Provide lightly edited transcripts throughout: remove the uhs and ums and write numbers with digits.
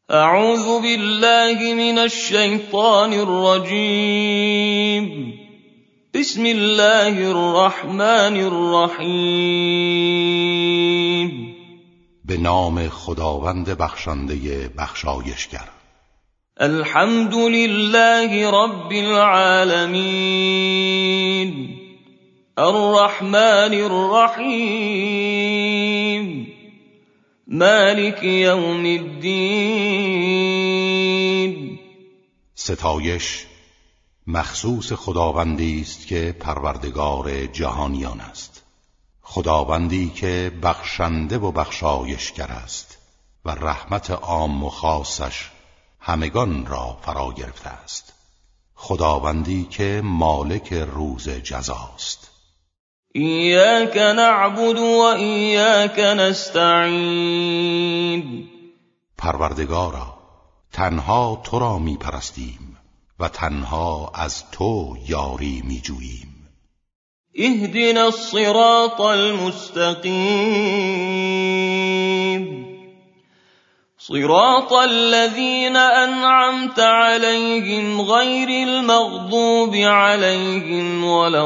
اعوذ بالله من الشیطان الرجیم. بسم الله الرحمن الرحیم. به نام خداوند بخشنده بخشایشگر. الحمد لله رب العالمین. الرحمن الرحیم. مالک یوم الدین. ستایش مخصوص خداوندی است که پروردگار جهانیان است، خداوندی که بخشنده و بخشایشگر است و رحمت عام و خاصش همگان را فرا گرفته است، خداوندی که مالک روز جزاست. ایاک نعبد و ایاک نستعین. پروردگارا، تنها تو را می پرستیم و تنها از تو یاری می جوییم. اهدنا الصراط المستقیم. صراط الذين أنعمت عليهم غير المغضوب عليهم ولا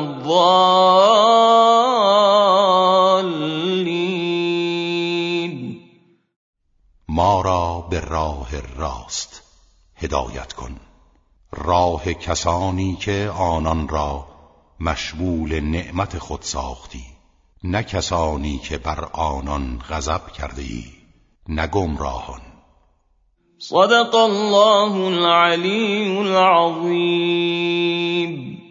الضالين. ما را به راه راست هدایت کن، راه کسانی که آنان را مشمول نعمت خود ساختی، نه کسانی که بر آنان غضب کرده ای، نه گمراهان. صدق الله العلی العظیم.